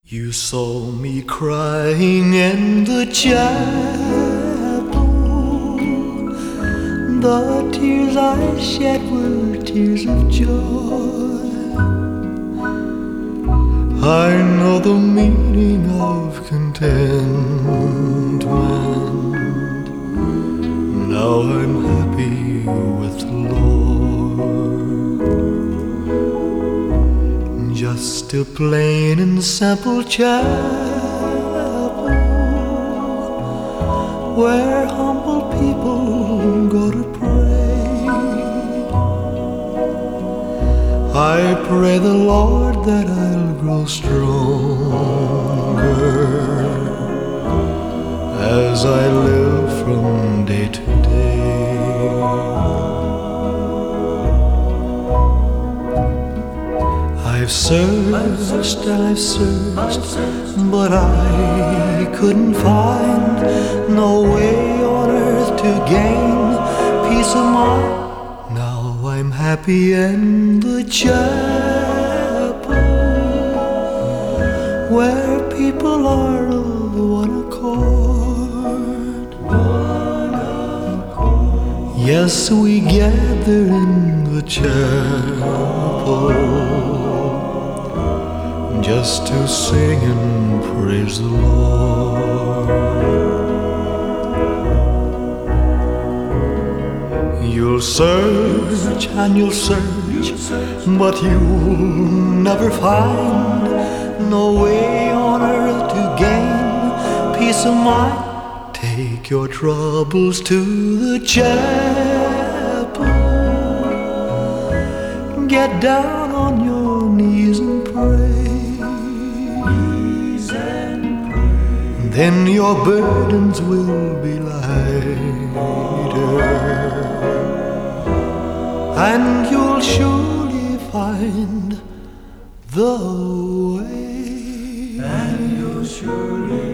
You saw me crying in the chapel. The tears I shed were tears of joy. I know the meaning of contentment. Now I'm happy with the Lord. Just a plain and simple chapel where humble people go to pray. I pray the Lord that I'll grow stronger as I live from day to day. I've searched and I've searched, but I couldn't find no way on earth to gain peace of mind. Now I'm happy in the chapel where people are of one accord. Yes, we gather in the chapel just to sing and praise the Lord. You'll search and you'll search, but you'll never find no way on earth to gain peace of mind. Take your troubles to the chapel. Get down on your knees and pray. Then your burdens will be lighter, and you'll surely find the way. And you'll surely